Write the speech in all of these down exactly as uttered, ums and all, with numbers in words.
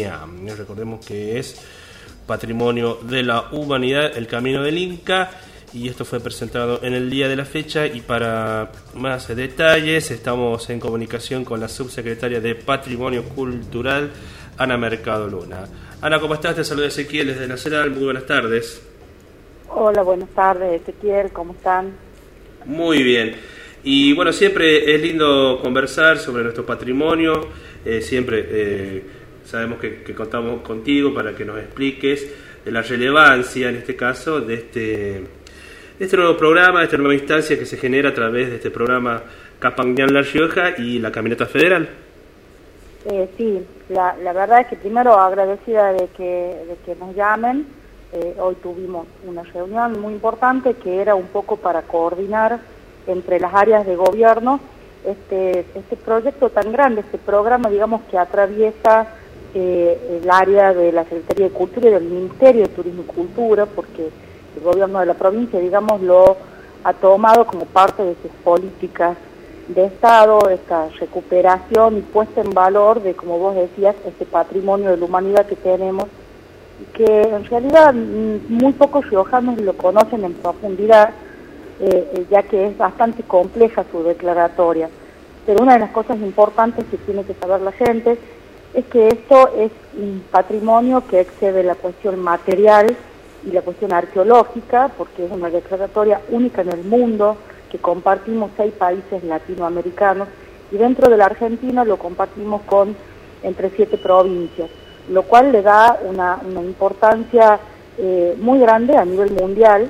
Capañán. Recordemos que es Patrimonio de la Humanidad, el Camino del Inca, y esto fue presentado en el día de la fecha. Y para más detalles estamos en comunicación con la subsecretaria de Patrimonio Cultural, Ana Mercado Luna. Ana, ¿cómo estás? Te saluda Ezequiel desde Nacional, muy buenas tardes. Hola, buenas tardes, Ezequiel, ¿cómo están? Muy bien. Y bueno, siempre es lindo conversar sobre nuestro patrimonio, eh, siempre eh, sabemos que, que contamos contigo para que nos expliques de la relevancia, en este caso, de este, de este nuevo programa, de esta nueva instancia que se genera a través de este programa Capañán La Rioja y la Caminata Federal. Eh, sí, la, la verdad es que primero agradecida de que, de que nos llamen. Eh, hoy tuvimos una reunión muy importante que era un poco para coordinar entre las áreas de gobierno este, este proyecto tan grande, este programa, digamos, que atraviesa eh, el área de la Secretaría de Cultura y del Ministerio de Turismo y Cultura, porque el gobierno de la provincia, digamos, lo ha tomado como parte de sus políticas de Estado, esta recuperación y puesta en valor de, como vos decías, este patrimonio de la humanidad que tenemos, que en realidad muy pocos riojanos lo conocen en profundidad, eh, ya que es bastante compleja su declaratoria. Pero una de las cosas importantes que tiene que saber la gente es que esto es un patrimonio que excede la cuestión material y la cuestión arqueológica, porque es una declaratoria única en el mundo, que compartimos seis países latinoamericanos, y dentro de la Argentina lo compartimos con entre siete provincias, lo cual le da una, una importancia eh, muy grande a nivel mundial,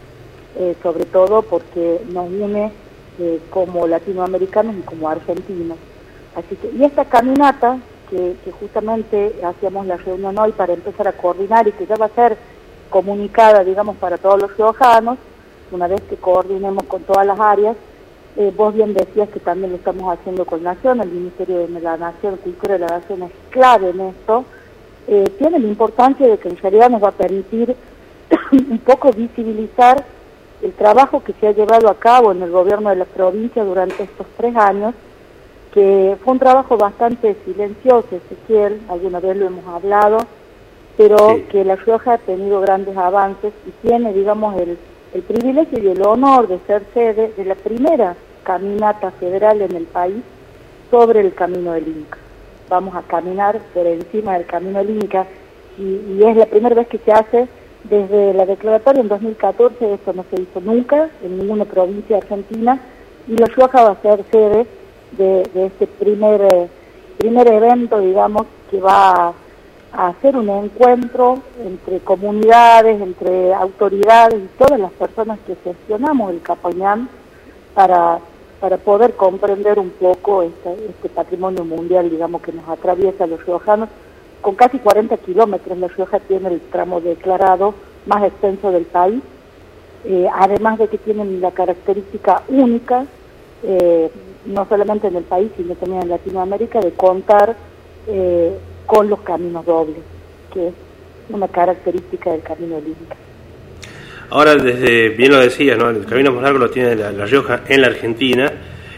eh, sobre todo porque nos une eh, como latinoamericanos y como argentinos. Así que, y esta caminata, que, que justamente hacíamos la reunión hoy para empezar a coordinar y que ya va a ser comunicada, digamos, para todos los riojanos, una vez que coordinemos con todas las áreas. Eh, vos bien decías que también lo estamos haciendo con Nación, el Ministerio de la Nación, Cultura de la Nación es clave en esto. Eh, tiene la importancia de que en realidad nos va a permitir un poco visibilizar el trabajo que se ha llevado a cabo en el gobierno de la provincia durante estos tres años, que fue un trabajo bastante silencioso, Ezequiel, alguna vez lo hemos hablado, pero sí, que La Rioja ha tenido grandes avances y tiene, digamos, el, el privilegio y el honor de ser sede de la primera caminata federal en el país sobre el Camino del Inca. Vamos a caminar por encima del Camino del Inca y, y es la primera vez que se hace desde la declaratoria en dos mil catorce. Esto no se hizo nunca en ninguna provincia argentina, y La Rioja va a ser sede de, de este primer, eh, primer evento, digamos, que va a, a hacer un encuentro entre comunidades, entre autoridades y todas las personas que gestionamos el Capañán para... para poder comprender un poco este, este patrimonio mundial, digamos, que nos atraviesa a los riojanos. Con casi cuarenta kilómetros, La Rioja tiene el tramo declarado más extenso del país, eh, además de que tienen la característica única, eh, no solamente en el país, sino también en Latinoamérica, de contar eh, con los caminos dobles, que es una característica del Camino del Inca. Ahora, desde, bien lo decías, ¿no? El camino más largo lo tiene la, la Rioja en la Argentina.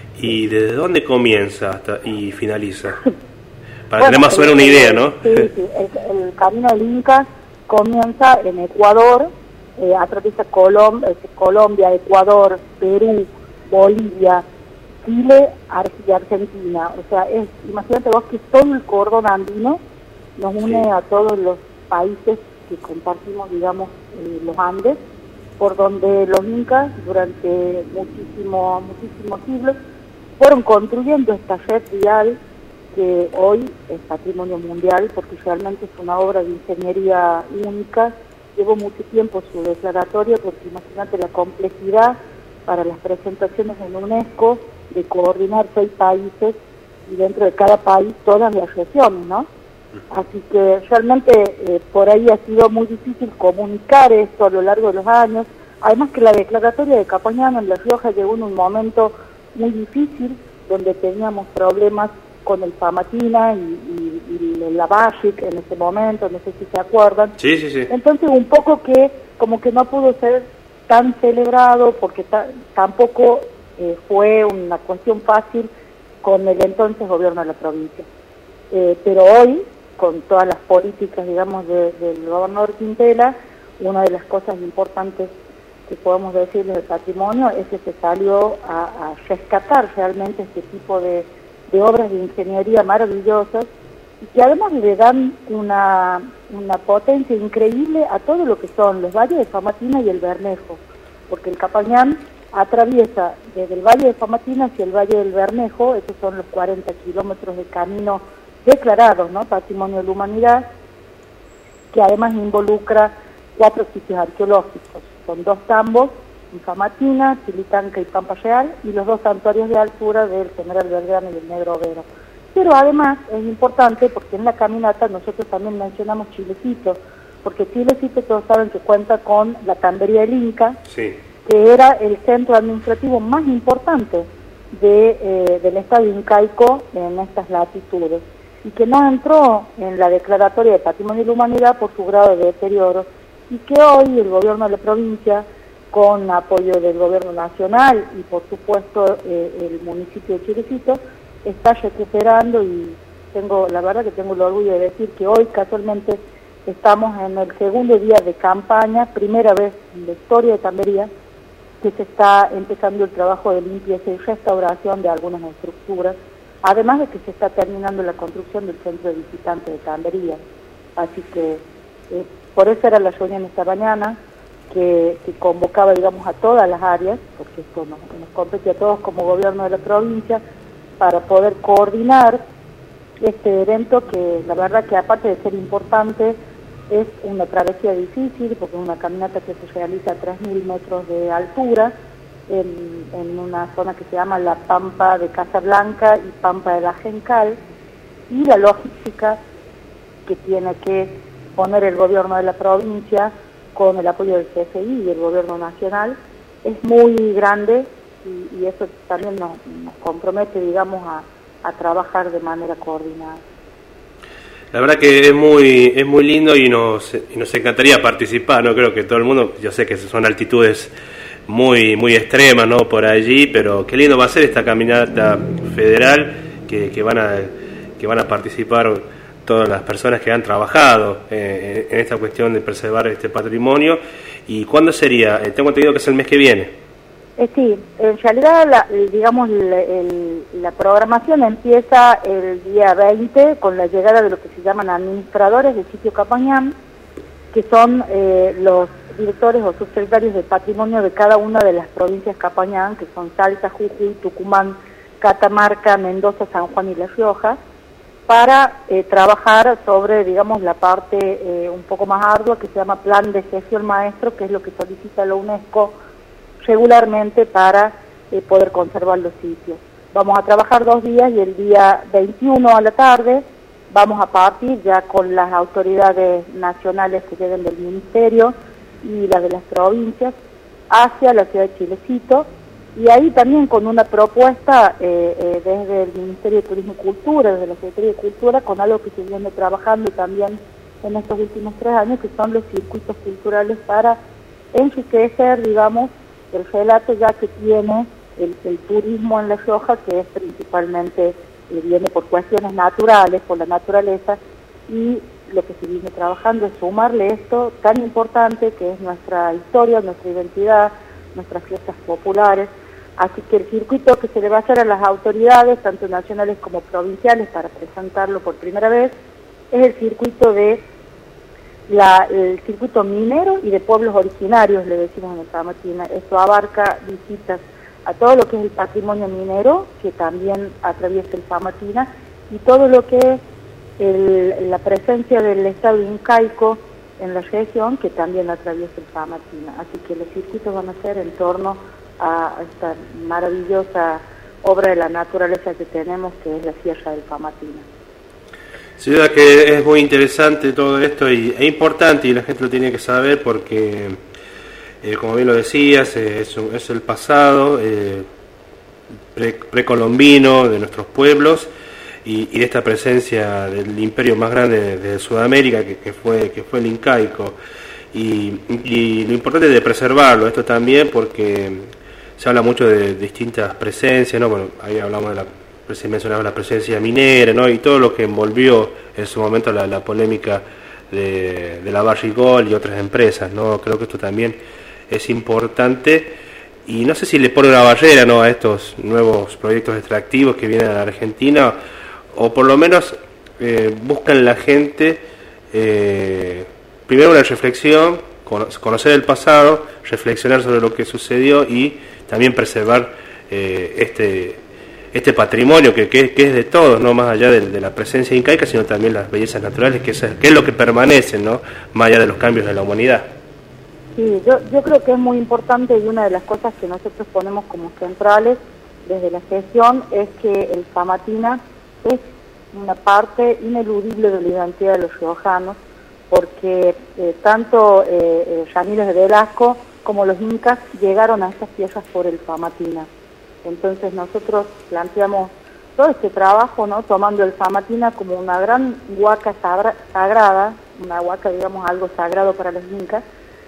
¿Y desde dónde comienza hasta y finaliza? Para bueno, tener más o menos una idea, ¿no? Sí, sí. El, el camino del Inca comienza en Ecuador, eh, atraviesa Colom Colombia, Ecuador, Perú, Bolivia, Chile y Argentina. O sea, es, imagínate vos que todo el cordón andino nos une sí. a todos los países que compartimos, digamos, eh, los Andes, por donde los incas durante muchísimos muchísimos siglos fueron construyendo esta red vial que hoy es patrimonio mundial, porque realmente es una obra de ingeniería única. Llevó mucho tiempo su declaratoria, porque imagínate la complejidad para las presentaciones en UNESCO de coordinar seis países y dentro de cada país todas las regiones, ¿no? Así que realmente eh, por ahí ha sido muy difícil comunicar esto a lo largo de los años. Además que la declaratoria de Capañán en La Rioja llegó en un momento muy difícil, donde teníamos problemas con el Famatina y, y, y el Lavachic en ese momento, no sé si se acuerdan. Sí, sí, sí. Entonces un poco que como que no pudo ser tan celebrado, porque ta, tampoco eh, fue una cuestión fácil con el entonces gobierno de la provincia. Eh, pero hoy con todas las políticas, digamos, de, del gobernador Quintela, una de las cosas importantes que podemos decir del patrimonio es que se salió a, a rescatar realmente este tipo de, de obras de ingeniería maravillosas y que además le dan una, una potencia increíble a todo lo que son los valles de Famatina y el Bermejo, porque el Capañán atraviesa desde el Valle de Famatina hacia el Valle del Bermejo, esos son los cuarenta kilómetros de camino declarados, ¿no?, Patrimonio de la Humanidad, que además involucra cuatro sitios arqueológicos, son dos tambos, en Famatina, Chilitanca y Pampa Real, y los dos santuarios de altura del General Belgrano y el Negro Overo. Pero además es importante porque en la caminata nosotros también mencionamos Chilecito, porque Chilecito todos saben que cuenta con la Tambería del Inca, sí, que era el centro administrativo más importante de, eh, del Estado incaico en estas latitudes, y que no entró en la declaratoria de Patrimonio de la Humanidad por su grado de deterioro, y que hoy el gobierno de la provincia, con apoyo del gobierno nacional y por supuesto eh, el municipio de Chilecito, está recuperando, y tengo la verdad que tengo el orgullo de decir que hoy casualmente estamos en el segundo día de campaña, primera vez en la historia de Tambería, que se está empezando el trabajo de limpieza y restauración de algunas estructuras, además de que se está terminando la construcción del centro de visitantes de Tambería. Así que eh, por eso era la reunión esta mañana, que, que convocaba, digamos, a todas las áreas, porque esto nos, nos compete a todos como gobierno de la provincia, para poder coordinar este evento que la verdad que aparte de ser importante, es una travesía difícil, porque es una caminata que se realiza a tres mil metros de altura, en, en una zona que se llama la Pampa de Casablanca y Pampa de la Gencal, y la logística que tiene que poner el gobierno de la provincia con el apoyo del C F I y el gobierno nacional es muy grande, y, y eso también nos, nos compromete, digamos, a, a trabajar de manera coordinada. La verdad que es muy es muy lindo y nos, y nos encantaría participar, no creo que todo el mundo, yo sé que son altitudes muy muy extremas, ¿no?, por allí, pero qué lindo va a ser esta caminata federal que, que van a que van a participar todas las personas que han trabajado eh, en esta cuestión de preservar este patrimonio. ¿Y cuándo sería? Eh, tengo entendido que es el mes que viene. Eh, sí, en realidad, la, digamos, la, el, la programación empieza el día veinte con la llegada de lo que se llaman administradores del sitio Capañán, que son eh, los directores o subsecretarios de patrimonio de cada una de las provincias Capañán, que son Salta, Jujuy, Tucumán, Catamarca, Mendoza, San Juan y La Rioja, para eh, trabajar sobre, digamos, la parte eh, un poco más ardua que se llama Plan de Gestión Maestro, que es lo que solicita la UNESCO regularmente para eh, poder conservar los sitios. Vamos a trabajar dos días y el día veintiuno a la tarde vamos a partir ya con las autoridades nacionales que lleguen del ministerio y las de las provincias hacia la ciudad de Chilecito, y ahí también con una propuesta eh, eh, desde el Ministerio de Turismo y Cultura, desde la Secretaría de Cultura, con algo que se viene trabajando también en estos últimos tres años, que son los circuitos culturales para enriquecer, digamos, el relato ya que tiene el, el turismo en La Rioja, que es principalmente, eh, viene por cuestiones naturales, por la naturaleza, y lo que se viene trabajando es sumarle esto tan importante que es nuestra historia, nuestra identidad, nuestras fiestas populares. Así que el circuito que se le va a hacer a las autoridades, tanto nacionales como provinciales, para presentarlo por primera vez, es el circuito de La, el circuito minero y de pueblos originarios, le decimos en el Famatina. Esto abarca visitas a todo lo que es el patrimonio minero, que también atraviesa el Famatina, y todo lo que es el, la presencia del Estado incaico en la región, que también atraviesa el Famatina. Así que los circuitos van a ser en torno a esta maravillosa obra de la naturaleza que tenemos, que es la Sierra del Famatina. Sin duda que es muy interesante todo esto y es importante, y la gente lo tiene que saber porque, eh, como bien lo decías, eh, es, es el pasado eh, pre, precolombino de nuestros pueblos y, y de esta presencia del imperio más grande de, de Sudamérica, que, que, fue, que fue el incaico. Y, y lo importante es de preservarlo, esto también, porque se habla mucho de distintas presencias, ¿no? Bueno, ahí hablamos de la recién mencionaba la presencia minera, ¿no? Y todo lo que envolvió en su momento la, la polémica de, de la Barrick Gold y otras empresas, ¿no? Creo que esto también es importante y no sé si le pone una barrera, ¿no?, a estos nuevos proyectos extractivos que vienen a la Argentina, o por lo menos eh, buscan la gente eh, primero una reflexión, conocer el pasado, reflexionar sobre lo que sucedió y también preservar eh, este este patrimonio que, que, que es de todos, no más allá de, de la presencia incaica, sino también las bellezas naturales, que es, que es lo que permanece, ¿no?, más allá de los cambios de la humanidad. Sí, yo, yo creo que es muy importante, y una de las cosas que nosotros ponemos como centrales desde la gestión es que el Famatina es una parte ineludible de la identidad de los riojanos, porque eh, tanto eh, eh, Ramírez de Velasco como los incas llegaron a estas tierras por el Famatina. Entonces nosotros planteamos todo este trabajo, ¿no?, tomando el Famatina como una gran huaca sagrada, una huaca, digamos, algo sagrado para los incas,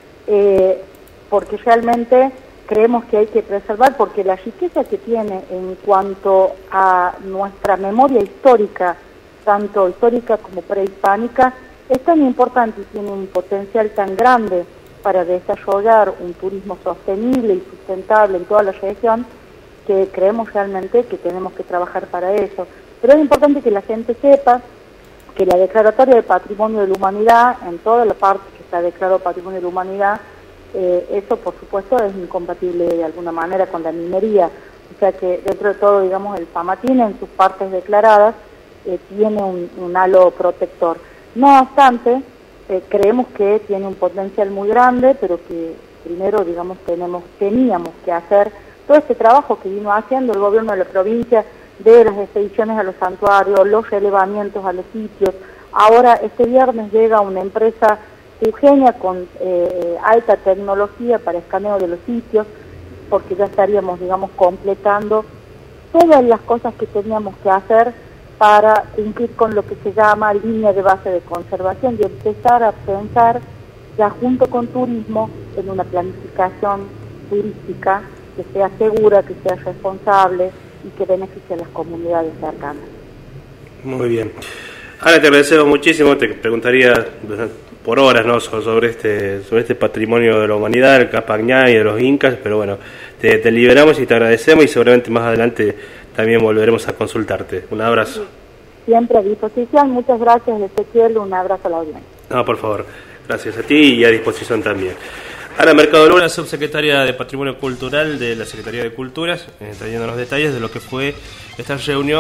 eh, porque realmente creemos que hay que preservar, porque la riqueza que tiene en cuanto a nuestra memoria histórica, tanto histórica como prehispánica, es tan importante y tiene un potencial tan grande para desarrollar un turismo sostenible y sustentable en toda la región, que creemos realmente que tenemos que trabajar para eso. Pero es importante que la gente sepa que la Declaratoria de Patrimonio de la Humanidad, en toda la parte que está declarado Patrimonio de la Humanidad, eh, eso por supuesto es incompatible de alguna manera con la minería. O sea que dentro de todo, digamos, el Famatina en sus partes declaradas eh, tiene un, un halo protector. No obstante, eh, creemos que tiene un potencial muy grande, pero que primero, digamos, tenemos, teníamos que hacer todo este trabajo que vino haciendo el gobierno de la provincia, de las expediciones a los santuarios, los relevamientos a los sitios. Ahora, este viernes llega una empresa Eugenia con eh, alta tecnología para escaneo de los sitios, porque ya estaríamos, digamos, completando todas las cosas que teníamos que hacer para cumplir con lo que se llama línea de base de conservación y empezar a pensar ya junto con turismo en una planificación turística que sea segura, que sea responsable y que beneficie a las comunidades cercanas. Muy bien. Ahora te agradecemos muchísimo, te preguntaría por horas, ¿no?, sobre este sobre este patrimonio de la humanidad, el Capañá y de los incas, pero bueno, te, te liberamos y te agradecemos y seguramente más adelante también volveremos a consultarte. Un abrazo. Siempre a disposición, muchas gracias, Ezequiel, un abrazo a la audiencia. No, por favor, gracias a ti y a disposición también. Ana Mercado Luna, subsecretaria de Patrimonio Cultural de la Secretaría de Culturas, eh, trayendo los detalles de lo que fue esta reunión.